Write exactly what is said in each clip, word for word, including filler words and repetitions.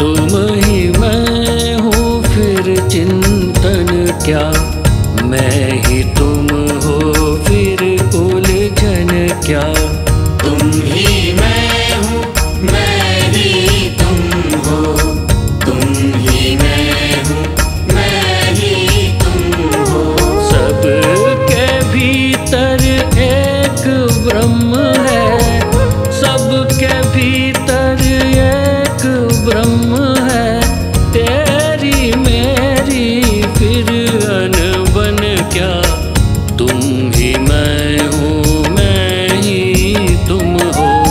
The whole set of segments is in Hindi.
तुम ही मैं हूँ फिर चिंतन क्या, मैं ही तुम हो फिर उलझन क्या। तुम ही मैं हूँ मैं ही तुम हो, तुम ही मैं हूँ मैं ही तुम हो। सबके भीतर एक ब्रह्म है, सबके भीतर एक ब्रह्म है। तेरी मेरी फिर अनबन क्या, तुम ही मैं हूँ मैं ही तुम हो।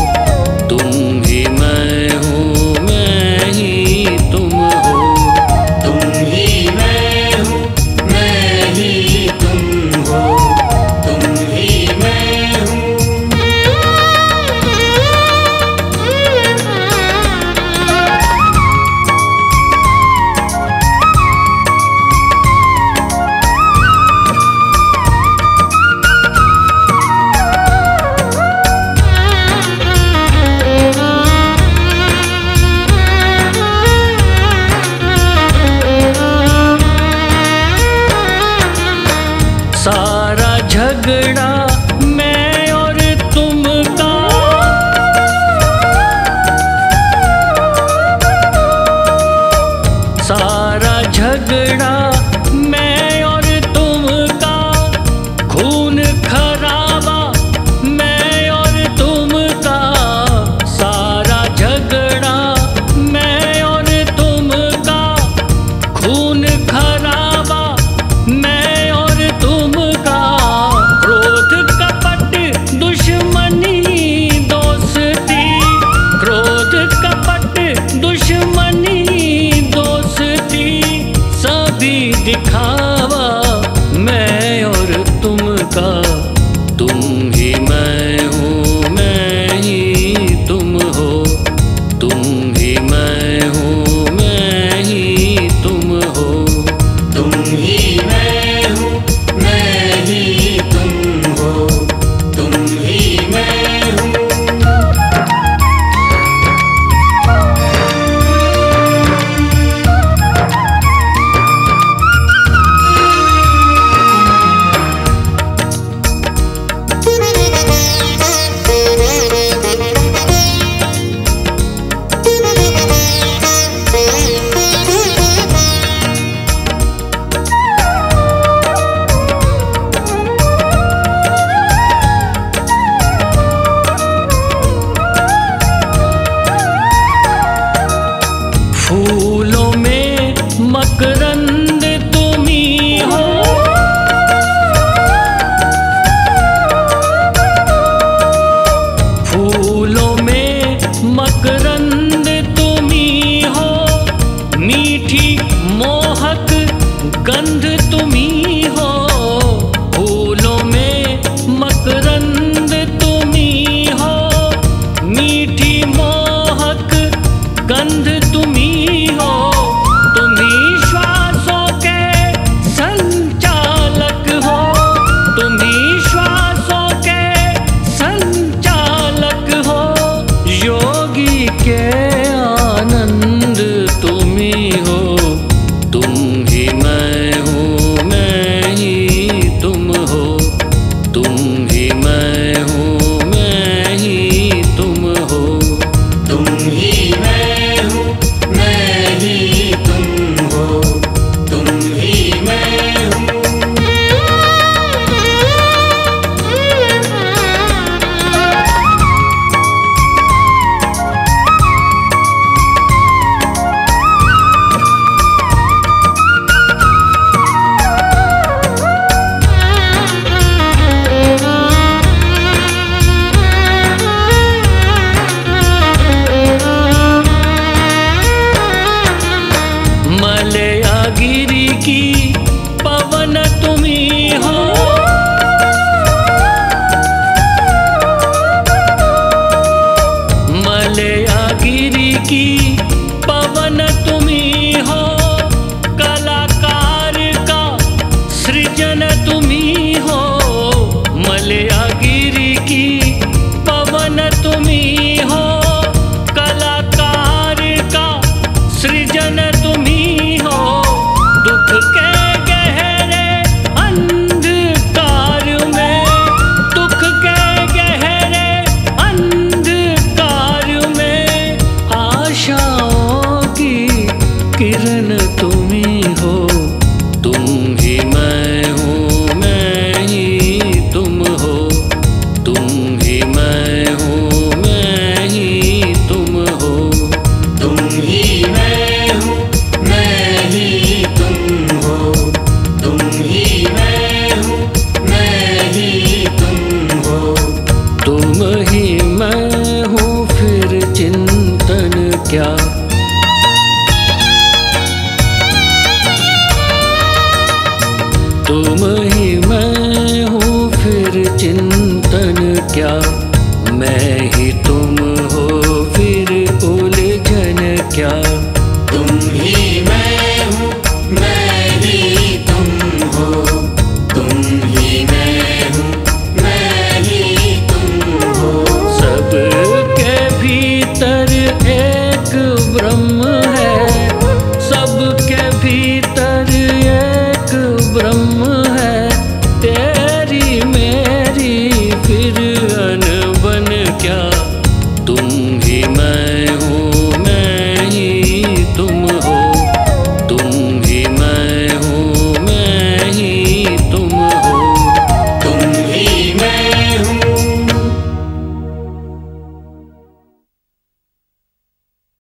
क्या। तुम ही मैं हूँ फिर चिंतन क्या, मैं ही तुम हो फिर उलझन क्या। तुम ही मैं हूँ मैं ही तुम हो, तुम ही मैं हूँ मैं ही तुम हो। सबके भीतर एक ब्रह्म है, सबके भीतर एक ब्रह्म है। तेरी मेरी फिर अनबन क्या, तुम ही मैं